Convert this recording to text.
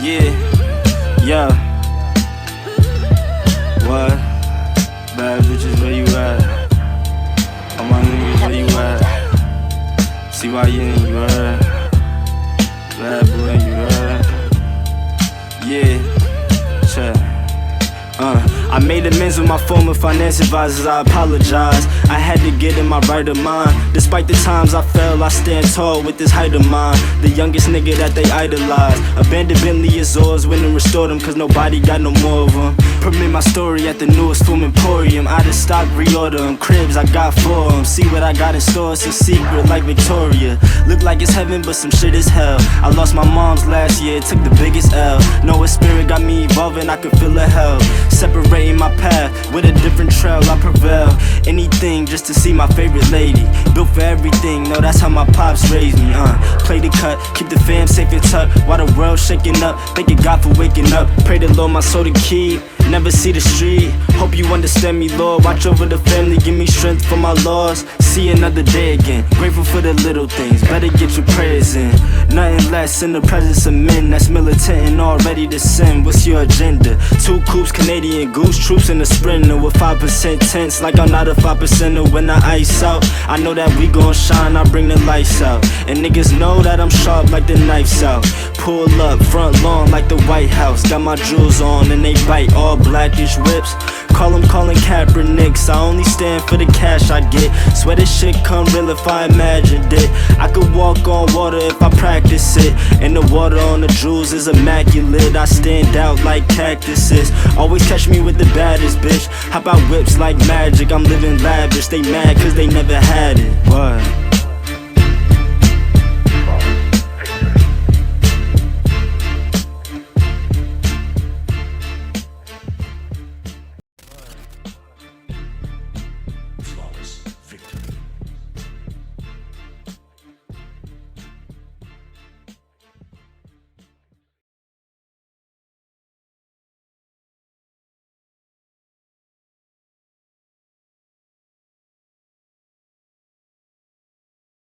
Yeah, yeah. What? Bad bitches, where you at? All my niggas, where you at? CYN, you heard? Bad boy, you heard? Yeah, check. I made amends with my former finance advisors, I apologize. I had to get in my right of mind. Despite the times I fell, I stand tall with this height of mine. The youngest nigga that they idolize. Abandoned Bentley Azores, went and restored them, cause nobody got no more of them. Permit my story at the newest Foom Emporium. Out of stock, reorder them. Cribs, I got 4 of them. See what I got in store, it's a secret like Victoria. Look like it's heaven, but some shit is hell. I lost my mom's last year, it took the biggest L. Know a spirit got me evolving, I could feel a hell. Separating my path, with a different trail I prevail. Anything just to see my favorite lady. Built for everything, no that's how my pops raised me. Play the cut, keep the fam safe and tucked. While the world shaking up, thanking God for waking up. Pray the Lord my soul to keep, never see the street. Hope you understand me, Lord. Watch over the family, give me strength for my loss. See another day again, grateful for the little things. Better get your prayers in. Nothing less in the presence of men that's militant and all ready to sin. What's your agenda? 2 coops, Canadian Goose troops in a Sprinter with 5% tents, like I'm not a 5%er. When I ice out, I know that we gon' shine, I bring the lights out. And niggas know that I'm sharp like the knife's out. Pull up, front lawn like the White House. Got my jewels on and they bite, all blackish whips. Call them Colin Kaepernicks, I only stand for the cash I get. Swear this shit come real if I imagined it. I could walk on water if I practice it. And the water on the jewels is immaculate. I stand out like cactuses. Always catch me with the baddest bitch. Hop out whips like magic, I'm living lavish. They mad cause they never had it. What?